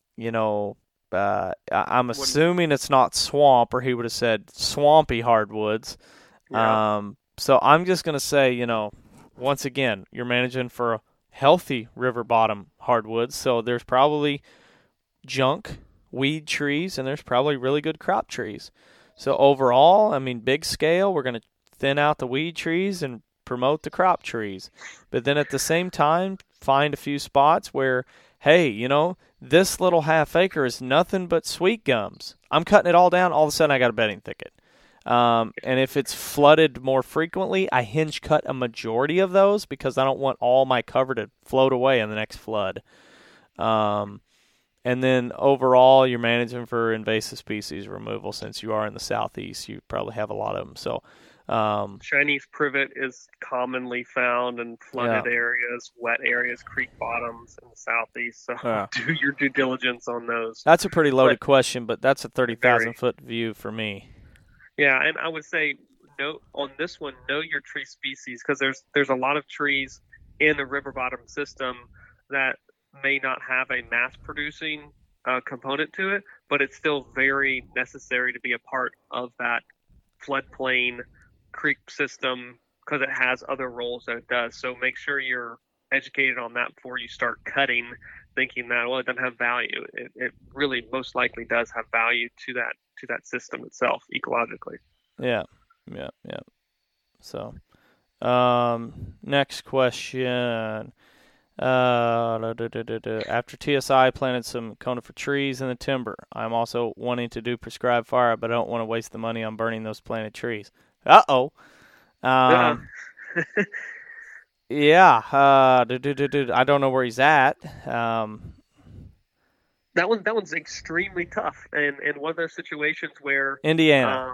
assuming it's not swamp, or he would have said swampy hardwoods. Yeah. So I'm just going to say, once again, you're managing for a healthy river bottom hardwoods, so there's probably junk weed trees and there's probably really good crop trees. So overall, I mean, big scale, we're going to thin out the weed trees and promote the crop trees. But then at the same time, find a few spots where, hey, this little half acre is nothing but sweet gums. I'm cutting it all down, all of a sudden I got a bedding thicket. And if it's flooded more frequently, I hinge cut a majority of those because I don't want all my cover to float away in the next flood. And then overall, you're managing for invasive species removal. Since you are in the southeast, you probably have a lot of them. So, Chinese privet is commonly found in flooded areas, wet areas, creek bottoms in the southeast. So do your due diligence on those. That's a pretty loaded question, but that's a 30,000-foot view for me. Yeah, and I would say on this one, know your tree species, because there's a lot of trees in the river bottom system that may not have a mass-producing component to it, but it's still very necessary to be a part of that floodplain creek system because it has other roles that it does. So make sure you're educated on that before you start cutting, thinking that, well, it doesn't have value. It really most likely does have value to that system itself ecologically. Yeah. So, next question. After TSI planted some conifer trees in the timber, I'm also wanting to do prescribed fire, but I don't want to waste the money on burning those planted trees. Uh-oh. I don't know where he's at. That one's extremely tough, and one of those situations where Indiana,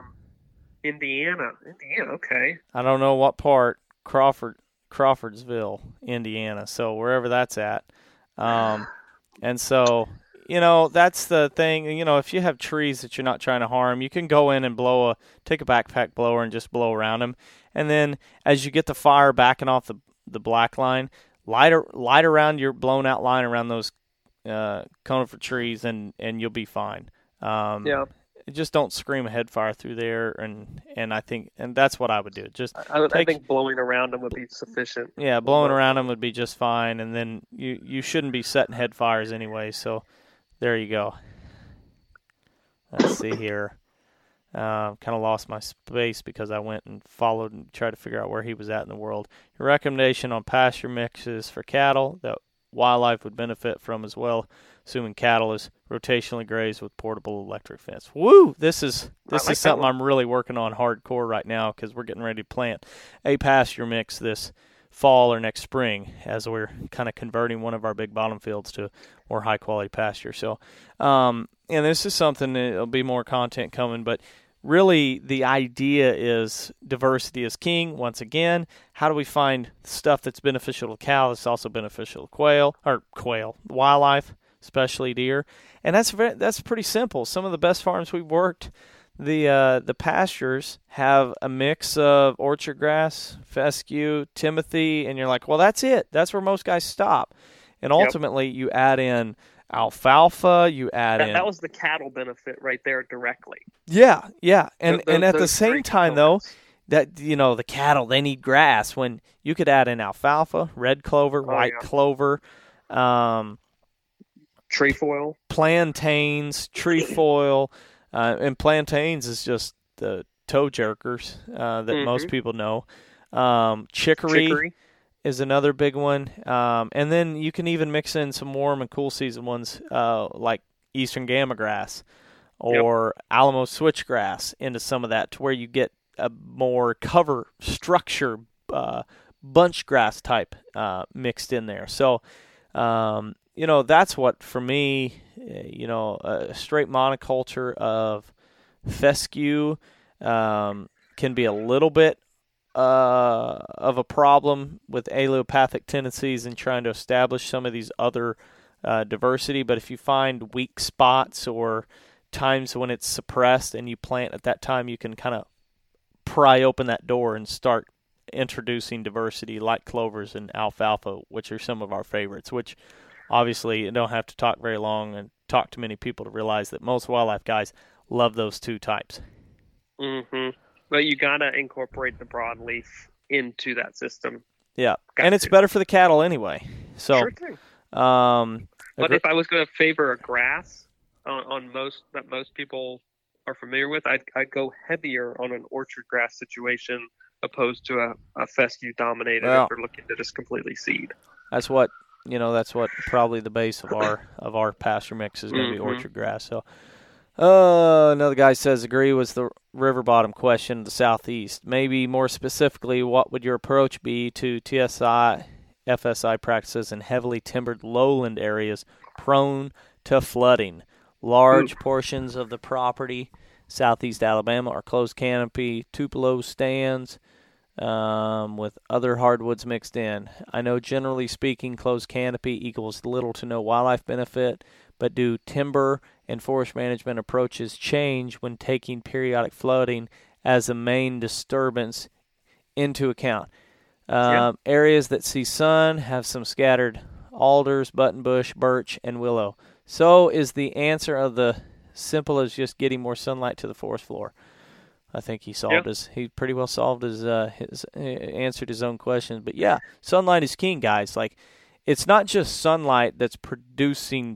okay. I don't know what part, Crawfordsville, Indiana. So wherever that's at, and so that's the thing. If you have trees that you're not trying to harm, you can go in and take a backpack blower and just blow around them, and then as you get the fire backing off the black line, light around your blown out line around those conifer trees, and you'll be fine. just don't scream a head fire through there, and I think that's what I would do. Just I think blowing around them would be sufficient. Yeah, blowing around them would be just fine, and then you shouldn't be setting head fires anyway. So there you go. Let's see here. Kind of lost my space because I went and followed and tried to figure out where he was at in the world. Your recommendation on pasture mixes for cattle that wildlife would benefit from as well, assuming cattle is rotationally grazed with portable electric fence. Woo! This is something I'm really working on hardcore right now because we're getting ready to plant a pasture mix this fall or next spring as we're kind of converting one of our big bottom fields to more high quality pasture. So, and this is something that'll be more content coming, but really the idea is diversity is king. Once again, how do we find stuff that's beneficial to cow that's also beneficial to wildlife, especially deer? And that's pretty simple. Some of the best farms we've worked, the pastures have a mix of orchard grass, fescue, timothy, and you're like, well, that's it. That's where most guys stop. And ultimately, you add in alfalfa, you add in... That was the cattle benefit right there directly. Yeah. And at the same time, though, that, the cattle, they need grass. When you could add in alfalfa, red clover, white clover, trefoil, plantains, trefoil, and plantains is just the toe jerkers that most people know. Chicory is another big one. And then you can even mix in some warm and cool season ones like Eastern Gamma grass or Alamo switchgrass into some of that to where you get a more cover structure bunch grass type mixed in there. So, that's what, for me, a straight monoculture of fescue can be a little bit of a problem with allelopathic tendencies and trying to establish some of these other diversity. But if you find weak spots or times when it's suppressed and you plant at that time, you can kind of pry open that door and start introducing diversity like clovers and alfalfa, which are some of our favorites, which obviously you don't have to talk very long and talk to many people to realize that most wildlife guys love those two types. Mm-hmm. But you got to incorporate the broadleaf into that system. Yeah, and it's better for the cattle anyway. So, sure thing. But if I was going to favor a grass on most people are familiar with, I'd go heavier on an orchard grass situation opposed to a fescue dominated if they're looking to just completely seed. That's what probably the base of our pasture mix is going to be orchard grass. So. Another guy says agree was the river bottom question of the southeast. Maybe more specifically, what would your approach be to TSI, FSI practices in heavily timbered lowland areas prone to flooding? Large portions of the property, southeast Alabama, are closed canopy, Tupelo stands with other hardwoods mixed in. I know generally speaking, closed canopy equals little to no wildlife benefit, but do timber and forest management approaches change when taking periodic flooding as a main disturbance into account? Areas that see sun have some scattered alders, buttonbush, birch, and willow. So is the answer of the simple as just getting more sunlight to the forest floor? I think he pretty well solved his answered his own questions. But yeah, sunlight is king, guys. Like, it's not just sunlight that's producing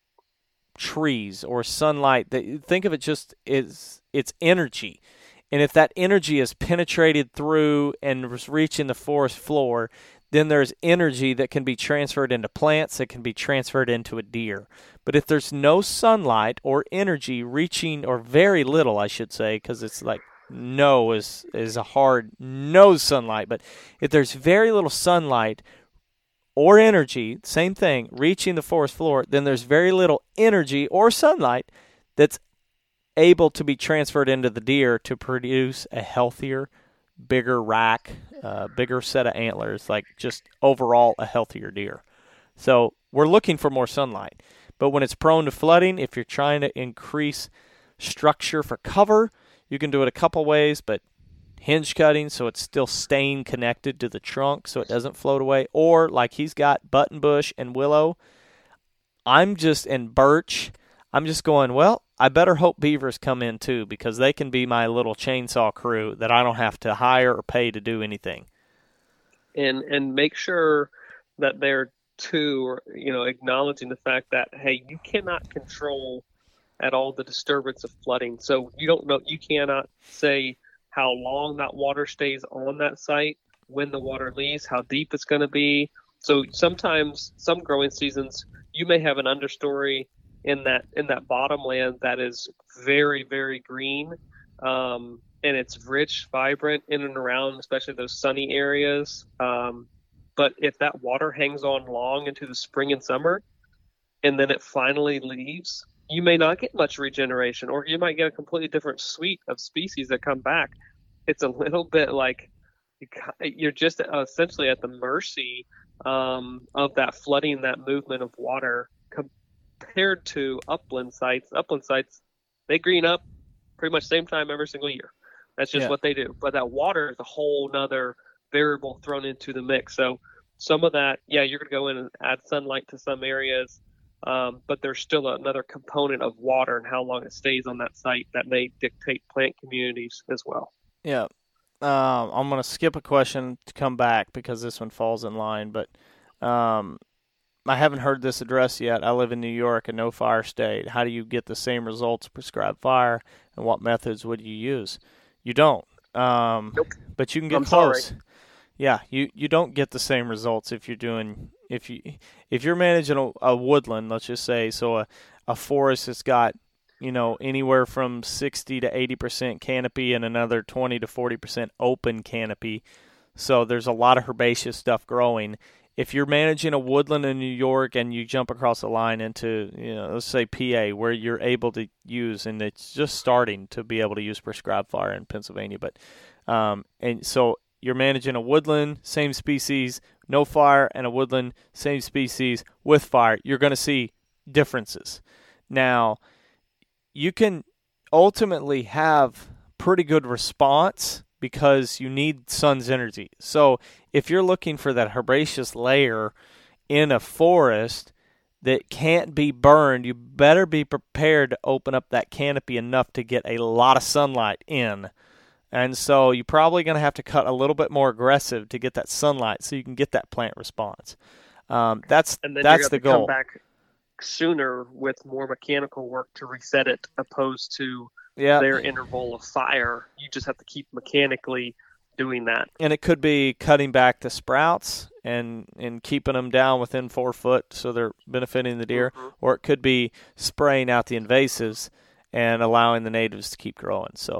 trees or sunlight. Think of it just as it's energy. And if that energy is penetrated through and was reaching the forest floor, then there's energy that can be transferred into plants, that can be transferred into a deer. But if there's no sunlight or energy reaching, or very little, I should say, because it's like no is a hard no sunlight. But if there's very little sunlight or energy, same thing, reaching the forest floor, then there's very little energy or sunlight that's able to be transferred into the deer to produce a healthier, bigger rack, bigger set of antlers, like just overall a healthier deer. So we're looking for more sunlight. But when it's prone to flooding, if you're trying to increase structure for cover, you can do it a couple ways, but hinge cutting so it's still staying connected to the trunk so it doesn't float away. Or like he's got buttonbush and willow, and birch, I'm just going, well, I better hope beavers come in too, because they can be my little chainsaw crew that I don't have to hire or pay to do anything. And make sure that they're too, acknowledging the fact that, hey, you cannot control at all the disturbance of flooding. So you cannot say how long that water stays on that site, when the water leaves, how deep it's going to be. So sometimes some growing seasons, you may have an understory in that bottomland that is very, very green, and it's rich, vibrant in and around, especially those sunny areas. But if that water hangs on long into the spring and summer, and then it finally leaves, you may not get much regeneration, or you might get a completely different suite of species that come back. It's a little bit like you're just essentially at the mercy of that flooding, that movement of water, compared to upland sites. Upland sites, they green up pretty much same time every single year. That's just what they do. But that water is a whole nother variable thrown into the mix. So some of that, you're going to go in and add sunlight to some areas, but there's still another component of water and how long it stays on that site that may dictate plant communities as well. Yeah. I'm going to skip a question to come back because this one falls in line, but I haven't heard this addressed yet. I live in New York, a no-fire state. How do you get the same results prescribed fire, and what methods would you use? You don't. Nope. But you can get I'm close. Sorry. Yeah, you don't get the same results if you're managing a woodland, let's just say, so a forest that's got anywhere from 60 to 80% canopy and another 20 to 40% open canopy. So there's a lot of herbaceous stuff growing. If you're managing a woodland in New York and you jump across the line into, let's say PA, where you're able to use, and it's just starting to be able to use prescribed fire in Pennsylvania, but and so you're managing a woodland, same species, no fire, and a woodland, same species with fire, you're going to see differences. Now, you can ultimately have pretty good response because you need sun's energy. So if you're looking for that herbaceous layer in a forest that can't be burned, you better be prepared to open up that canopy enough to get a lot of sunlight in. And so you're probably going to have to cut a little bit more aggressive to get that sunlight so you can get that plant response. That's the goal. Come back sooner with more mechanical work to reset it, opposed to their interval of fire. You just have to keep mechanically doing that. And it could be cutting back the sprouts and keeping them down within 4 foot so they're benefiting the deer, or it could be spraying out the invasives and allowing the natives to keep growing. So,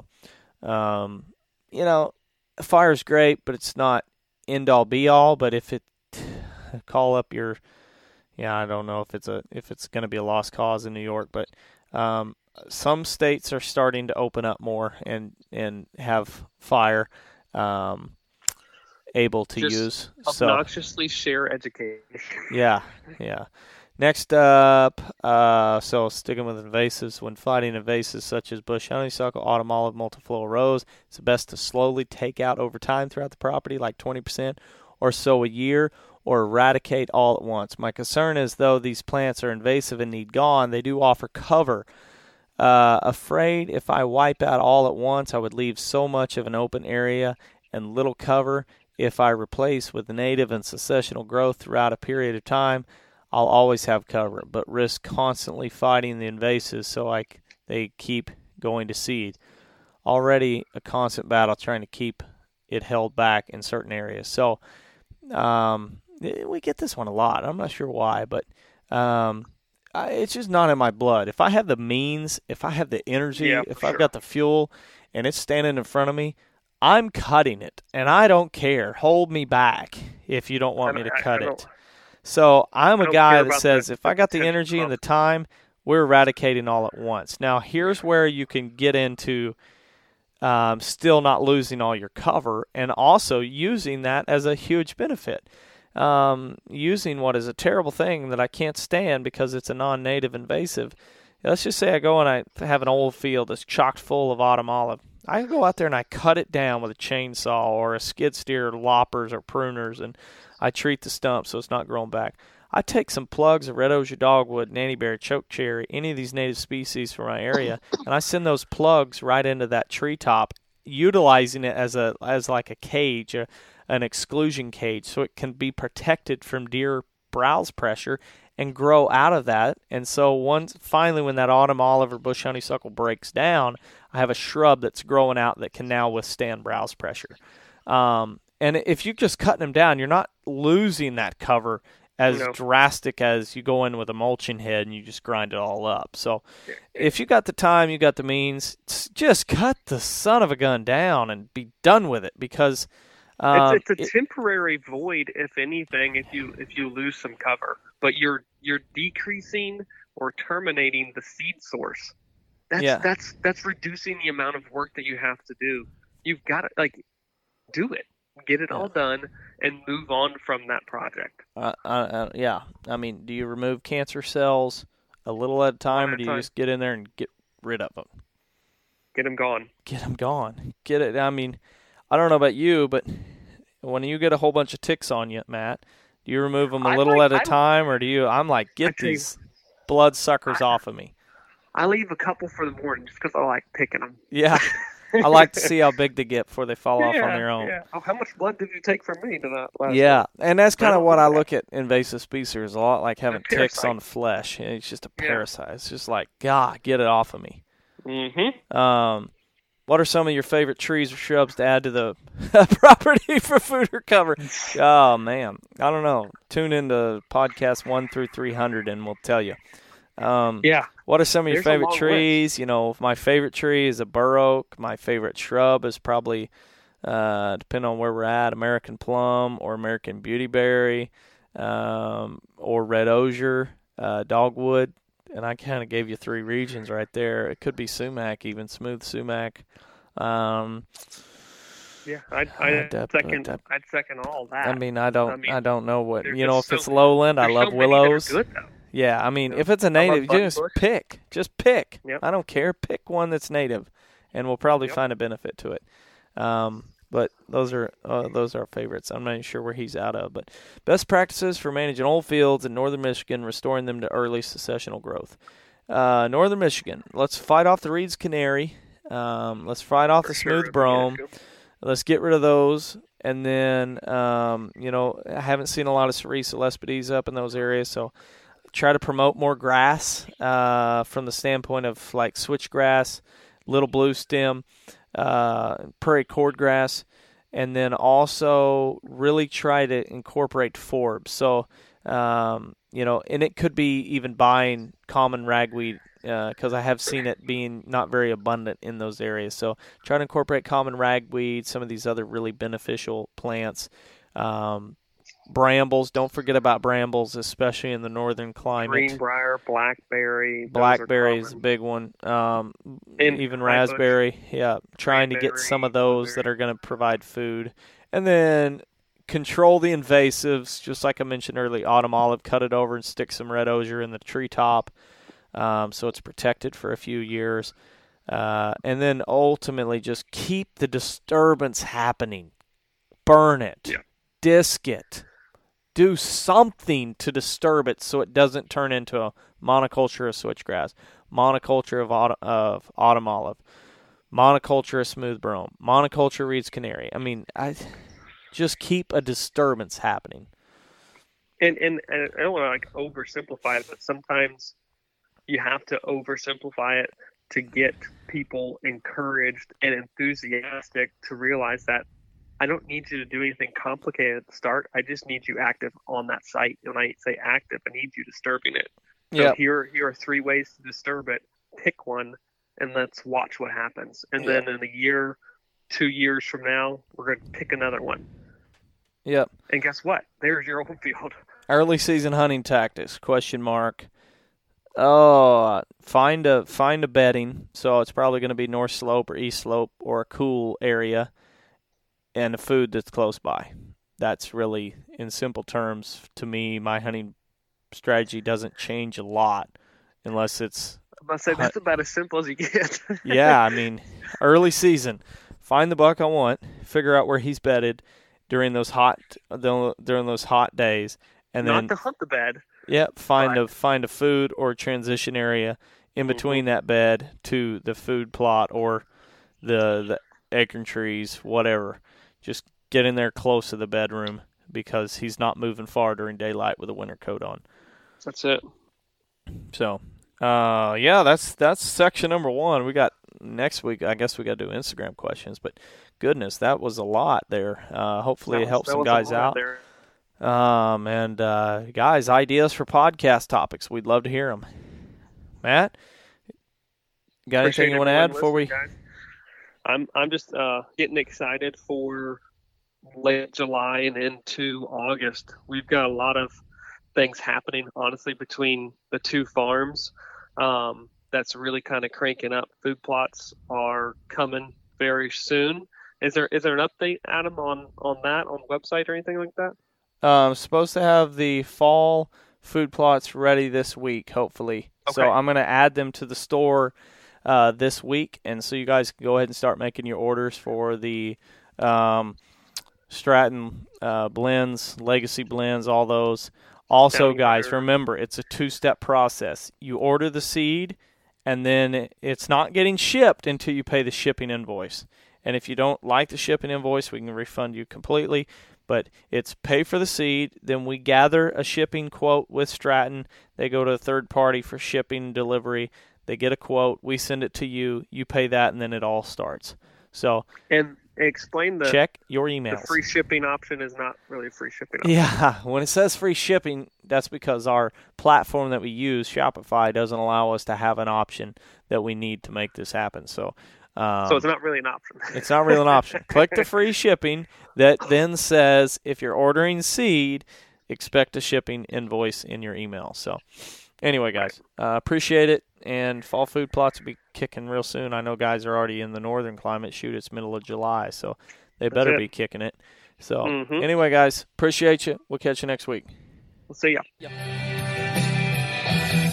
fire's great, but it's not end-all be-all. But if it call up your I don't know if it's going to be a lost cause in New York, but some states are starting to open up more and have fire able to just use. Obnoxiously share education. Yeah. Next up, so sticking with invasives, when fighting invasives such as bush honeysuckle, autumn olive, multiflora rose, it's best to slowly take out over time throughout the property, like 20% or so a year, or eradicate all at once. My concern is, though these plants are invasive and need gone, they do offer cover. Afraid if I wipe out all at once, I would leave so much of an open area and little cover. If I replace with native and successional growth throughout a period of time, I'll always have cover, but risk constantly fighting the invasives so they keep going to seed. Already a constant battle trying to keep it held back in certain areas. So we get this one a lot. I'm not sure why, but it's just not in my blood. If I have the means, if I have the energy, I've got the fuel, and it's standing in front of me, I'm cutting it, and I don't care. Hold me back if you don't want me to cut it. So I'm a guy that says if I got the energy and the time, we're eradicating all at once. Now, here's where you can get into still not losing all your cover and also using that as a huge benefit. Using what is a terrible thing that I can't stand because it's a non-native invasive. Let's just say I go and I have an old field that's chocked full of autumn olive. I go out there and I cut it down with a chainsaw or a skid steer, loppers or pruners, and I treat the stump so it's not growing back. I take some plugs of red osier dogwood, nannyberry, chokecherry, any of these native species from my area, and I send those plugs right into that treetop, utilizing it as like a cage, an exclusion cage, so it can be protected from deer browse pressure and grow out of that. And so finally when that autumn olive or bush honeysuckle breaks down, I have a shrub that's growing out that can now withstand browse pressure. And if you're just cutting them down, you're not losing that cover as drastic as you go in with a mulching head and you just grind it all up. So if you got the time, you got the means, just cut the son of a gun down and be done with it, because it's a temporary void, if anything, if you lose some cover, but you're decreasing or terminating the seed source. That's reducing the amount of work that you have to do. You've got to do it, get it all done, and move on from that project. Yeah. I mean, do you remove cancer cells a little at a time, or do you just get in there and get rid of them? Get them gone. Get them gone. Get it. I mean, I don't know about you, but when you get a whole bunch of ticks on you, Matt, do you remove them a little at a time, or do you? I'm like, get these blood suckers off of me. I leave a couple for the morning just because I like picking them. Yeah. I like to see how big they get before they fall off on their own. Yeah. Oh, how much blood did you take from me to that last week? And that's kind of what I look at invasive species, a lot like having ticks on flesh. It's just a parasite. It's just like, God, get it off of me. Mm-hmm. What are some of your favorite trees or shrubs to add to the property for food or cover? Oh, man. I don't know. Tune into podcast 1 through 300 and we'll tell you. What are some of your favorite trees? List. My favorite tree is a bur oak. My favorite shrub is probably, depending on where we're at, American plum or American beautyberry, or red osier, dogwood. And I kind of gave you 3 regions right there. It could be sumac, even smooth sumac. I'd second all that. I mean, I don't know what if it's lowland. I love willows. Good, though. Yeah, I mean, if it's a native, just pick. Yep. I don't care. Pick one that's native, and we'll probably find a benefit to it. But those are our favorites. I'm not even sure where he's out of. But best practices for managing old fields in northern Michigan, restoring them to early successional growth. Northern Michigan, let's fight off the Reed's Canary. Let's fight off the smooth brome. Let's get rid of those. And then, I haven't seen a lot of Sericea lespedeza up in those areas, so try to promote more grass from the standpoint of like switchgrass, little blue stem, prairie cordgrass, and then also really try to incorporate forbs. So, and it could be even buying common ragweed because I have seen it being not very abundant in those areas. So try to incorporate common ragweed, some of these other really beneficial plants. Brambles, don't forget about brambles, especially in the northern climate. Greenbrier, blackberry. Blackberry is a big one. Even raspberry. Yeah, trying to get some of those that are going to provide food. And then control the invasives, just like I mentioned earlier. Autumn olive, cut it over and stick some red osier in the treetop so it's protected for a few years. And then ultimately just keep the disturbance happening. Burn it. Yeah. Disc it. Do something to disturb it so it doesn't turn into a monoculture of switchgrass, monoculture of autumn olive, monoculture of smooth brome, monoculture of Reed's Canary. I mean, just keep a disturbance happening. And I don't want to oversimplify it, but sometimes you have to oversimplify it to get people encouraged and enthusiastic to realize that I don't need you to do anything complicated at the start. I just need you active on that site. And when I say active, I need you disturbing it. So here are 3 ways to disturb it. Pick one, and let's watch what happens. And then in a year, 2 years from now, we're going to pick another one. Yep. And guess what? There's your open field. Early season hunting tactics, ? Oh, find a bedding. So it's probably going to be north slope or east slope or a cool area. And the food that's close by. That's really, in simple terms, to me, my hunting strategy doesn't change a lot unless it's... I'm about to say, that's about as simple as you get. Yeah, I mean, early season. Find the buck I want, figure out where he's bedded during those hot days, and not then to hunt the bed. Yep, find a food or transition area in between that bed to the food plot or the acorn trees, whatever. Just get in there close to the bedroom because he's not moving far during daylight with a winter coat on. That's it. So, that's section number 1. We got next week. I guess we got to do Instagram questions, but goodness, that was a lot there. Hopefully, it helps some guys out. Guys, ideas for podcast topics. We'd love to hear them. Matt, got anything you want to add before we? Guys. I'm just getting excited for late July and into August. We've got a lot of things happening, honestly, between the 2 farms. That's really kind of cranking up. Food plots are coming very soon. Is there an update, Adam, on that on the website or anything like that? Supposed to have the fall food plots ready this week, hopefully. Okay. So I'm going to add them to the store this week, and so you guys can go ahead and start making your orders for the Stratton blends, Legacy blends, all those. Also, guys, remember, it's a 2-step process. You order the seed, and then it's not getting shipped until you pay the shipping invoice. And if you don't like the shipping invoice, we can refund you completely. But it's pay for the seed, then we gather a shipping quote with Stratton. They go to a third party for shipping, delivery. They get a quote. We send it to you. You pay that, and then it all starts. So and explain check your emails. The free shipping option is not really a free shipping option. Yeah, when it says free shipping, that's because our platform that we use, Shopify, doesn't allow us to have an option that we need to make this happen. So it's not really an option. It's not really an option. Click the free shipping that then says if you're ordering seed, expect a shipping invoice in your email. So anyway, guys, appreciate it. And fall food plots will be kicking real soon. I know guys are already in the northern climate. Shoot, it's middle of July, so they better be kicking it. So anyway, guys, appreciate you. We'll catch you next week. We'll see ya. Yep.